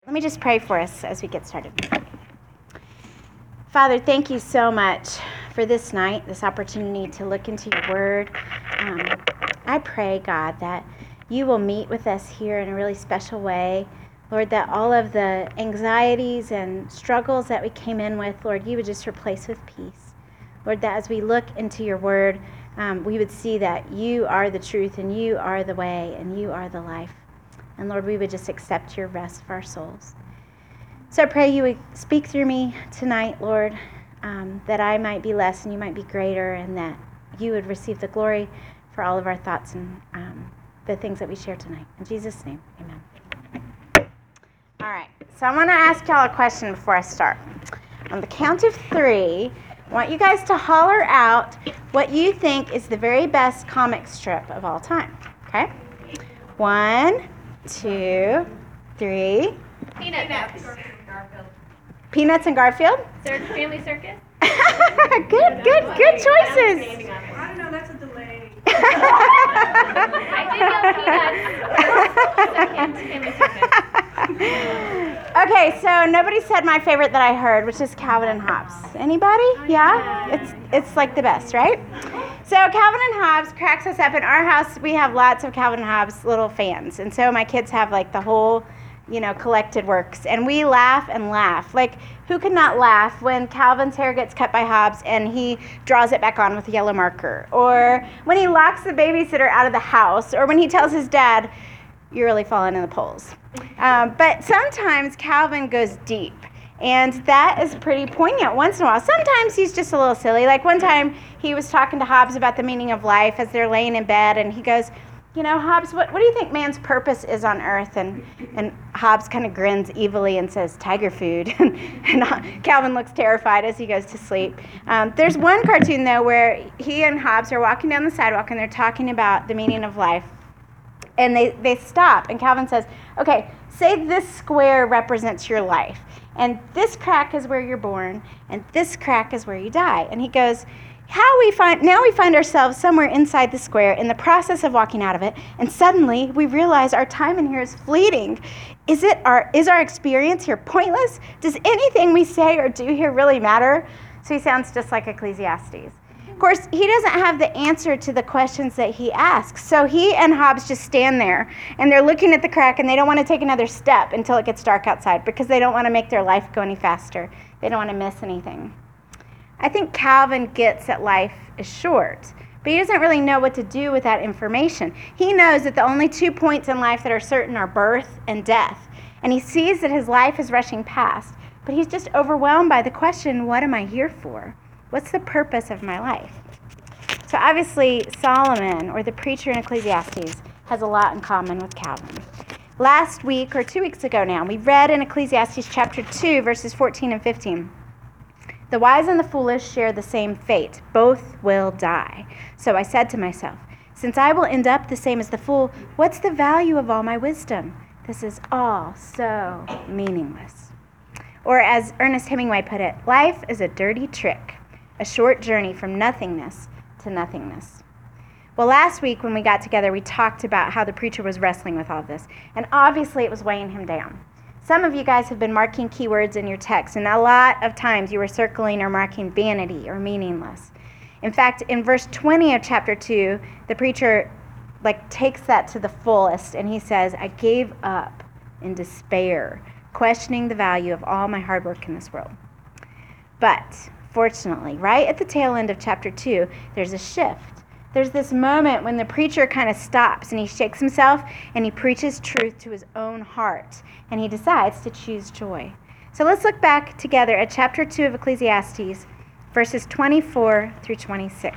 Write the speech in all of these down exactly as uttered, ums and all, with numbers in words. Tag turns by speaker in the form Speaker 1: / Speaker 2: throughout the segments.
Speaker 1: Let me just pray for us as we get started. Father, thank you so much for this night, this opportunity to look into your word. Um, I pray, God, that you will meet with us here in a really special way. Lord, that all of the anxieties and struggles that we came in with, Lord, you would just replace with peace. Lord, that as we look into your word, um, we would see that you are the truth and you are the way and you are the life. And Lord, we would just accept your rest for our souls. So I pray you would speak through me tonight, Lord, um, that I might be less and you might be greater, and that you would receive the glory for all of our thoughts and um, the things that we share tonight. In Jesus' name, amen. All right, so I want to ask y'all a question before I start. On the count of three, I want you guys to holler out what you think is the very best comic strip of all time, okay? One, two, three.
Speaker 2: Peanuts.
Speaker 1: Peanuts and Garfield?
Speaker 2: Cir- Family Circus.
Speaker 1: good, good, good choices.
Speaker 3: I don't know, that's a delay.
Speaker 2: I did yell Peanuts. Second, Family Circus.
Speaker 1: Okay, so nobody said my favorite that I heard, which is Calvin and Hobbes. Anybody? Yeah? It's it's like the best, right? So Calvin and Hobbes cracks us up. In our house, we have lots of Calvin and Hobbes little fans. And so my kids have like the whole, you know, collected works. And we laugh and laugh. Like, who could not laugh when Calvin's hair gets cut by Hobbes and he draws it back on with a yellow marker? Or when he locks the babysitter out of the house? Or when he tells his dad, you're really falling in the polls. Um, but sometimes Calvin goes deep. And that is pretty poignant once in a while. Sometimes he's just a little silly. Like one time he was talking to Hobbes about the meaning of life as they're laying in bed. And he goes, you know, Hobbes, what, what do you think man's purpose is on earth? And and Hobbes kind of grins evilly and says, tiger food. and and Calvin looks terrified as he goes to sleep. Um, there's one cartoon, though, where he and Hobbes are walking down the sidewalk and they're talking about the meaning of life. And they, they stop, and Calvin says, okay, say this square represents your life. And this crack is where you're born, and this crack is where you die. And he goes, how we find now we find ourselves somewhere inside the square in the process of walking out of it, and suddenly we realize our time in here is fleeting. Is it our is our experience here pointless? Does anything we say or do here really matter? So he sounds just like Ecclesiastes. Of course, he doesn't have the answer to the questions that he asks. So he and Hobbes just stand there, and they're looking at the crack, and they don't want to take another step until it gets dark outside because they don't want to make their life go any faster. They don't want to miss anything. I think Calvin gets that life is short, but he doesn't really know what to do with that information. He knows that the only two points in life that are certain are birth and death, and he sees that his life is rushing past, but he's just overwhelmed by the question, what am I here for? What's the purpose of my life? So obviously, Solomon, or the preacher in Ecclesiastes, has a lot in common with Calvin. Last week, or two weeks ago now, we read in Ecclesiastes chapter two, verses fourteen and fifteen. The wise and the foolish share the same fate. Both will die. So I said to myself, since I will end up the same as the fool, what's the value of all my wisdom? This is all so meaningless. Or as Ernest Hemingway put it, life is a dirty trick, a short journey from nothingness to nothingness. Well, last week when we got together, we talked about how the preacher was wrestling with all this, and obviously it was weighing him down. Some of you guys have been marking keywords in your text, and a lot of times you were circling or marking vanity or meaningless. In fact, in verse twenty of chapter two, the preacher like takes that to the fullest, and he says, I gave up in despair, questioning the value of all my hard work in this world. But fortunately, right at the tail end of chapter two, there's a shift. There's this moment when the preacher kind of stops and he shakes himself and he preaches truth to his own heart, and he decides to choose joy. So let's look back together at chapter two of Ecclesiastes, verses twenty-four through twenty-six.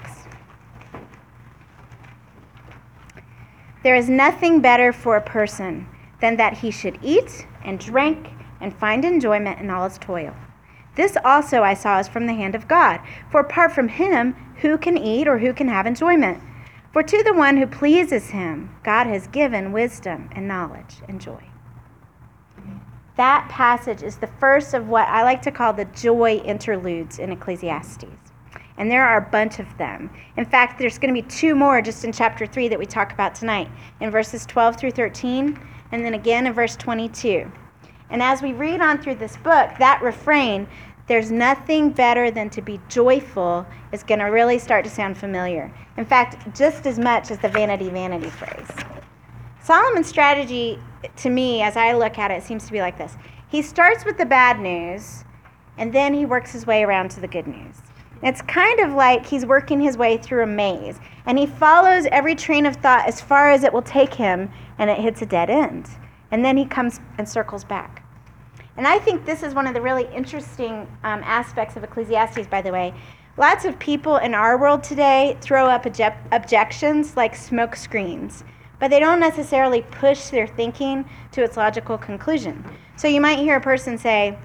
Speaker 1: There is nothing better for a person than that he should eat and drink and find enjoyment in all his toil. This also I saw is from the hand of God. For apart from him, who can eat or who can have enjoyment? For to the one who pleases him, God has given wisdom and knowledge and joy. That passage is the first of what I like to call the joy interludes in Ecclesiastes. And there are a bunch of them. In fact, there's going to be two more just in chapter three that we talk about tonight, in verses twelve through thirteen, and then again in verse twenty-two. And as we read on through this book, that refrain, there's nothing better than to be joyful, is going to really start to sound familiar. In fact, just as much as the vanity, vanity phrase. Solomon's strategy, to me, as I look at it, seems to be like this. He starts with the bad news, and then he works his way around to the good news. It's kind of like he's working his way through a maze, and he follows every train of thought as far as it will take him, and it hits a dead end. And then he comes and circles back. And I think this is one of the really interesting um, aspects of Ecclesiastes, by the way. Lots of people in our world today throw up obje- objections like smoke screens, but they don't necessarily push their thinking to its logical conclusion. So you might hear a person say,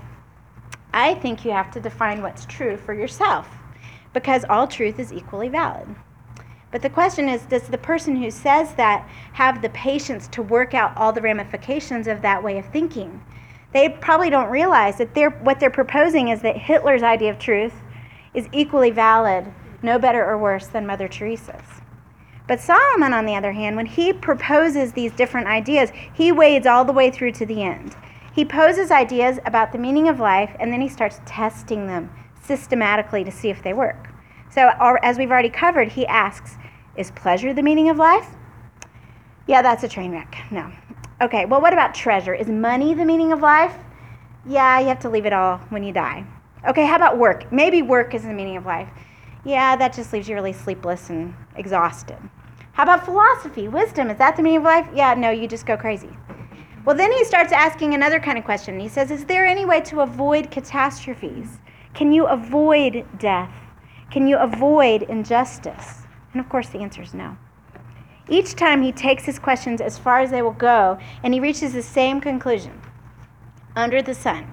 Speaker 1: I think you have to define what's true for yourself, because all truth is equally valid. But the question is, does the person who says that have the patience to work out all the ramifications of that way of thinking? They probably don't realize that they're, what they're proposing is that Hitler's idea of truth is equally valid, no better or worse than Mother Teresa's. But Solomon, on the other hand, when he proposes these different ideas, he wades all the way through to the end. He poses ideas about the meaning of life, and then he starts testing them systematically to see if they work. So, as we've already covered, he asks, is pleasure the meaning of life? Yeah, that's a train wreck. No. Okay, well, what about treasure? Is money the meaning of life? Yeah, you have to leave it all when you die. Okay, how about work? Maybe work is the meaning of life. Yeah, that just leaves you really sleepless and exhausted. How about philosophy, wisdom? Is that the meaning of life? Yeah, no, you just go crazy. Well, then he starts asking another kind of question. He says, is there any way to avoid catastrophes? Can you avoid death? Can you avoid injustice? And of course, the answer is no. Each time he takes his questions as far as they will go, and he reaches the same conclusion. Under the sun,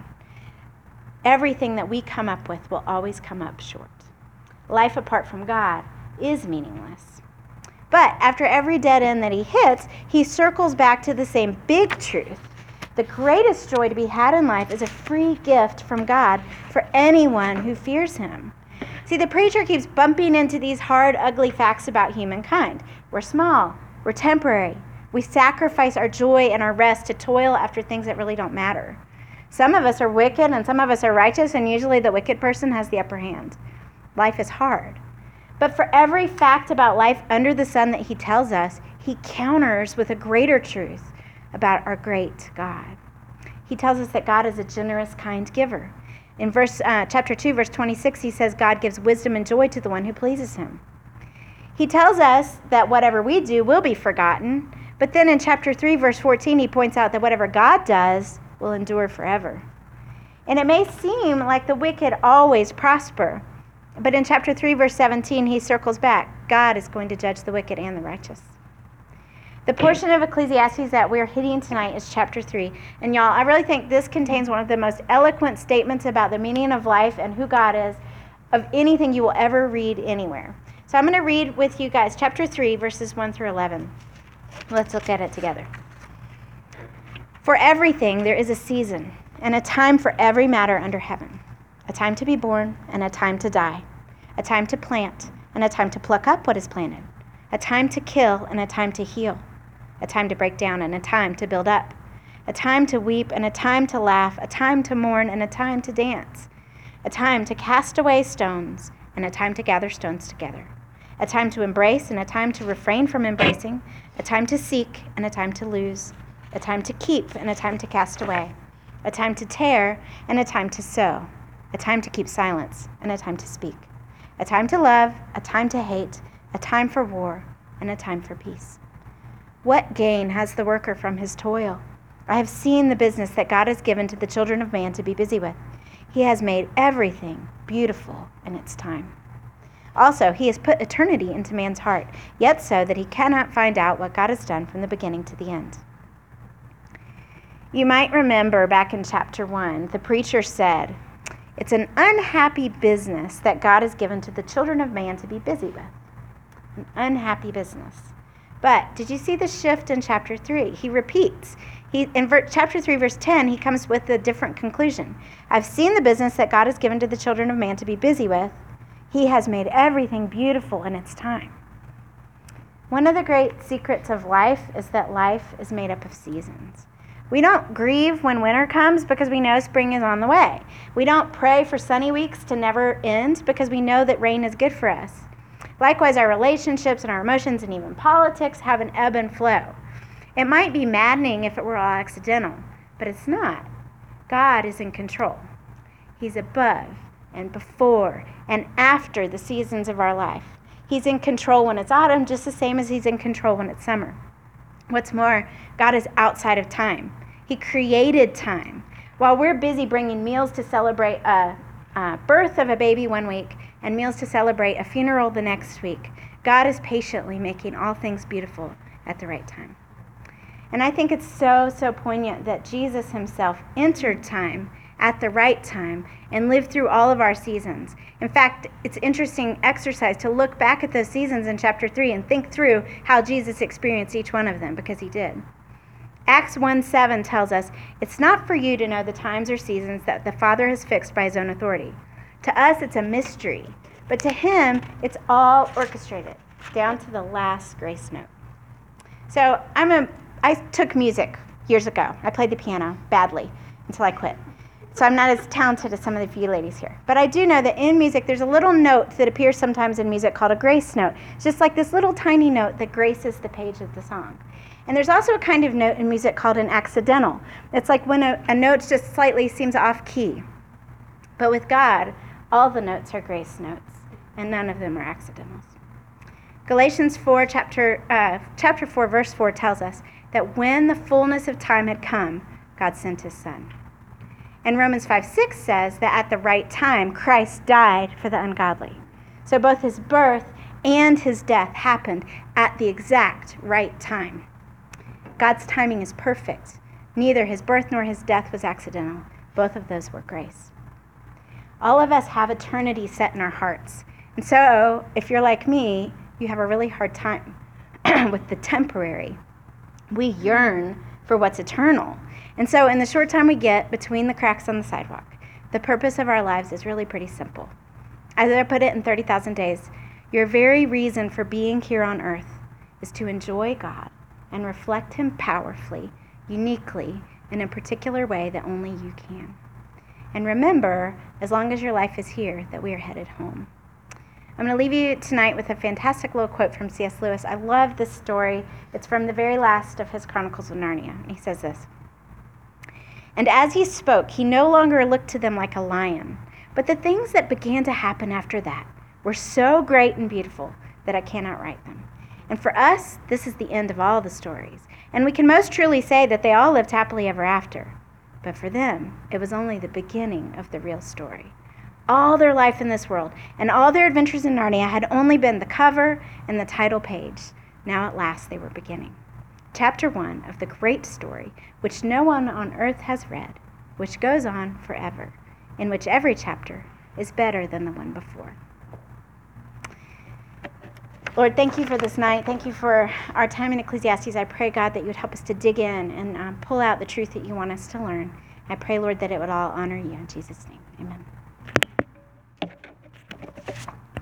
Speaker 1: everything that we come up with will always come up short. Life apart from God is meaningless. But after every dead end that he hits, he circles back to the same big truth. The greatest joy to be had in life is a free gift from God for anyone who fears him. See, the preacher keeps bumping into these hard, ugly facts about humankind. We're small. We're temporary. We sacrifice our joy and our rest to toil after things that really don't matter. Some of us are wicked and some of us are righteous, and usually the wicked person has the upper hand. Life is hard. But for every fact about life under the sun that he tells us, he counters with a greater truth about our great God. He tells us that God is a generous, kind giver. In verse uh, chapter two, verse twenty-six, he says God gives wisdom and joy to the one who pleases him. He tells us that whatever we do will be forgotten, but then in chapter three, verse fourteen, he points out that whatever God does will endure forever. And it may seem like the wicked always prosper, but in chapter three, verse seventeen, he circles back. God is going to judge the wicked and the righteous. The portion of Ecclesiastes that we're hitting tonight is chapter three. And y'all, I really think this contains one of the most eloquent statements about the meaning of life and who God is of anything you will ever read anywhere. So I'm going to read with you guys chapter three, verses one through eleven. Let's look at it together. For everything there is a season and a time for every matter under heaven. A time to be born and a time to die. A time to plant and a time to pluck up what is planted. A time to kill and a time to heal. A time to break down and a time to build up. A time to weep and a time to laugh. A time to mourn and a time to dance. A time to cast away stones and a time to gather stones together. A time to embrace and a time to refrain from embracing. A time to seek and a time to lose. A time to keep and a time to cast away. A time to tear and a time to sow. A time to keep silence and a time to speak. A time to love, a time to hate, a time for war and a time for peace. What gain has the worker from his toil? I have seen the business that God has given to the children of man to be busy with. He has made everything beautiful in its time. Also, he has put eternity into man's heart, yet so that he cannot find out what God has done from the beginning to the end. You might remember back in chapter one, the preacher said, it's an unhappy business that God has given to the children of man to be busy with. An unhappy business. But did you see the shift in chapter three? He repeats. He, in ver- chapter three, verse ten, he comes with a different conclusion. I've seen the business that God has given to the children of man to be busy with. He has made everything beautiful in its time. One of the great secrets of life is that life is made up of seasons. We don't grieve when winter comes because we know spring is on the way. We don't pray for sunny weeks to never end because we know that rain is good for us. Likewise, our relationships and our emotions and even politics have an ebb and flow. It might be maddening if it were all accidental, but it's not. God is in control. He's above and before and after the seasons of our life. He's in control when it's autumn, just the same as he's in control when it's summer. What's more, God is outside of time. He created time. While we're busy bringing meals to celebrate a, a birth of a baby one week and meals to celebrate a funeral the next week, God is patiently making all things beautiful at the right time. And I think it's so, so poignant that Jesus himself entered time at the right time and lived through all of our seasons. In fact, it's interesting exercise to look back at those seasons in chapter three and think through how Jesus experienced each one of them, because he did. Acts one seven tells us, "It's not for you to know the times or seasons that the Father has fixed by his own authority. To us, it's a mystery, but to him, it's all orchestrated, down to the last grace note." So I'm a, I took music years ago. I played the piano badly until I quit. So I'm not as talented as some of you ladies here. But I do know that in music, there's a little note that appears sometimes in music called a grace note. It's just like this little tiny note that graces the page of the song. And there's also a kind of note in music called an accidental. It's like when a, a note just slightly seems off key. But with God, all the notes are grace notes, and none of them are accidentals. Galatians four, chapter, uh, chapter four, verse four tells us that when the fullness of time had come, God sent his Son. And Romans five six says that at the right time, Christ died for the ungodly. So both his birth and his death happened at the exact right time. God's timing is perfect. Neither his birth nor his death was accidental. Both of those were grace. All of us have eternity set in our hearts. And so, if you're like me, you have a really hard time with the temporary. We yearn for what's eternal. And so in the short time we get between the cracks on the sidewalk, the purpose of our lives is really pretty simple. As I put it in thirty thousand days, your very reason for being here on earth is to enjoy God and reflect him powerfully, uniquely, in a particular way that only you can. And remember, as long as your life is here, that we are headed home. I'm going to leave you tonight with a fantastic little quote from C S Lewis. I love this story. It's from the very last of his Chronicles of Narnia. And he says this: "And as he spoke, he no longer looked to them like a lion, but the things that began to happen after that were so great and beautiful that I cannot write them. And for us, this is the end of all the stories. And we can most truly say that they all lived happily ever after. But for them, it was only the beginning of the real story. All their life in this world and all their adventures in Narnia had only been the cover and the title page. Now at last they were beginning. Chapter one of the great story, which no one on earth has read, which goes on forever, in which every chapter is better than the one before." Lord, thank you for this night. Thank you for our time in Ecclesiastes. I pray, God, that you would help us to dig in and um, pull out the truth that you want us to learn. I pray, Lord, that it would all honor you. In Jesus' name, amen.